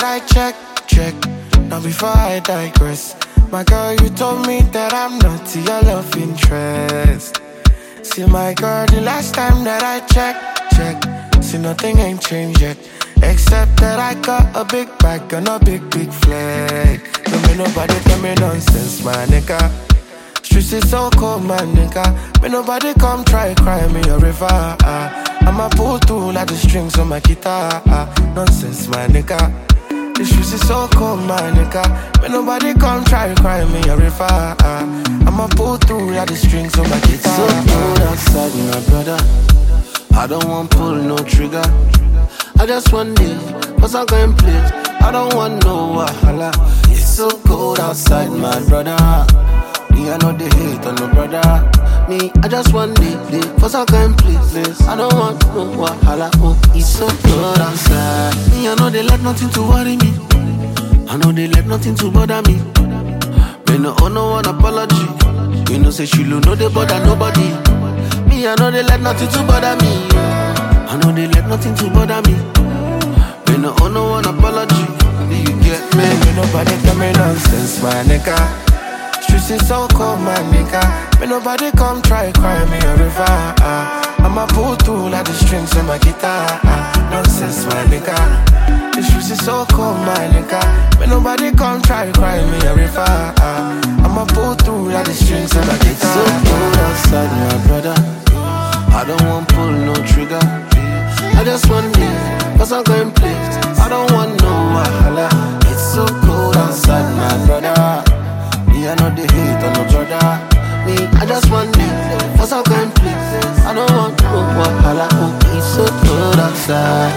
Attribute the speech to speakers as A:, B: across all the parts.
A: I check. Now before I digress, my girl, you told me that I'm not your love interest. See my girl, the last time that I check, see nothing ain't changed yet. Except that I got a big bag and a big flag. Don't make nobody tell me nonsense, my nigga. Streets is so cold, my nigga. May nobody come try cry me a river. I'ma pull through like the strings on my guitar. Nonsense, my nigga. The streets is so cold, my nigga. May nobody come try cry me a river. I'ma pull through like the strings on my guitar.
B: So cold outside, my brother. I don't want pull no trigger. I just want it, cause I'm going place. I don't want no wahala. It's so cold outside, my brother. Me, I know they hate on no brother. Me, I just want it, cause I'm going place. I don't want no wahala. Oh, it's so cold outside. Me, I know they let nothing to worry me. I know they let nothing to bother me. Me no owe no one apology. You know say she know they bother nobody. Me, I know they let nothing to bother me. I know they let nothing to bother me. Me no owe no one apology. Do you get me?
A: May nobody tell me nonsense, my nigga. Streets is so cold, my nigga. May nobody come try cry me a river. I'ma pull through like the strings on my guitar. Nonsense, my nigga. The streets is so cold, my nigga. May nobody come try cry me a river. I'ma pull through like the strings on my guitar.
B: So cold outside, my brother. I don't want pull no trigger. I just want it, cause I'm going place. I don't want no wahala. It's so cold outside, my brother. Me, I know they hate on no brother. Me, I just want it, cause I'm going place. I don't want no wahala. Oh, it's so cold outside.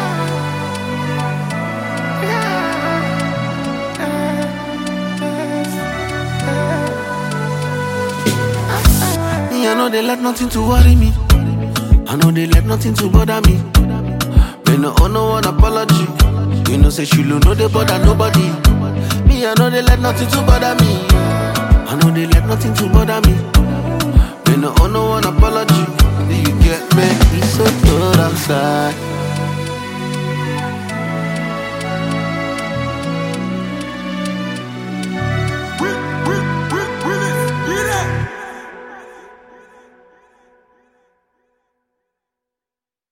B: Me, I know they let nothing to worry me. I know they let nothing to bother me. Me no owe no one apology. You know say she know they bother nobody. Me, I know they let nothing to bother me. I know they let nothing to bother me. Me no owe no one apology. Do you get